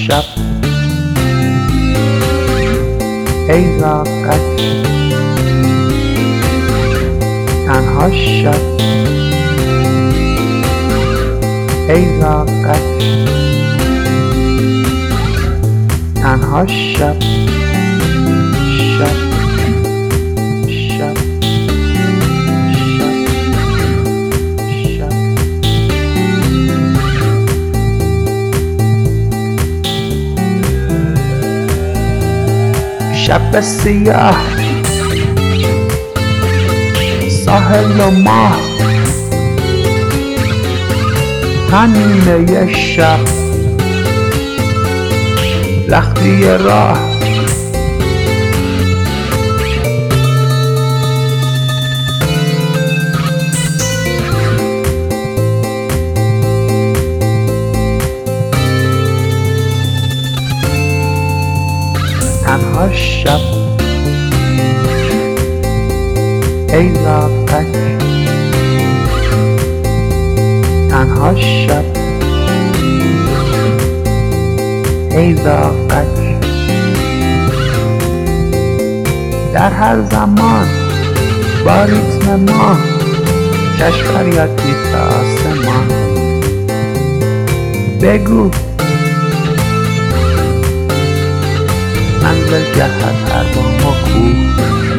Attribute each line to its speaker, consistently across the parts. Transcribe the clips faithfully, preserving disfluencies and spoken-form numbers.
Speaker 1: شب ای زاغک تنها شب ای زاغک تنها شب شب شب شب شب شب سیاه ساحل و ماه همینه شب لختی راه تنها شب ای زاغک تنها شب ای زاغک در هر زمان با ریتم ماه کش فریادی تا آسمان بگو منزل جهت هر بام و کوه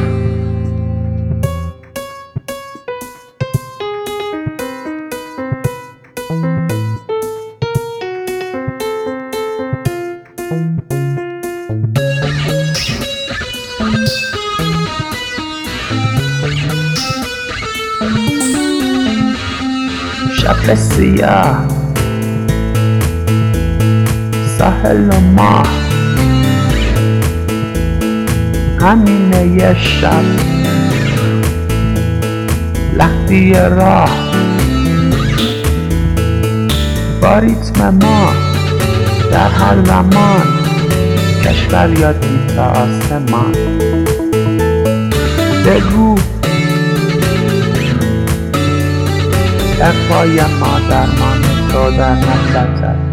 Speaker 1: شب سیاه ساحل و ماه همینه یه شب لختی راه با ریتم ما در هر زمان کش فریادی تا آسمان بگو در پای ما درمان تو در نفرتت